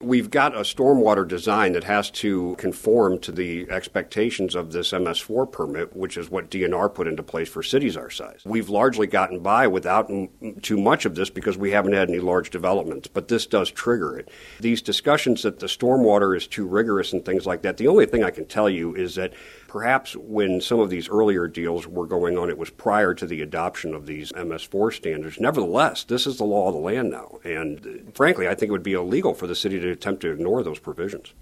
We've got a stormwater design that has to conform to the expectations of this MS4 permit, which is what DNR put into place for cities our size. We've largely gotten by without too much of this because we haven't had any large developments, but this does trigger it. These discussions that the stormwater is too rigorous and things like that, the only thing I can tell you is that perhaps when some of these earlier deals were going on, it was prior to the adoption of these MS4 standards. Nevertheless, this is the law of the land now. And frankly, I think it would be illegal for the city to attempt to ignore those provisions.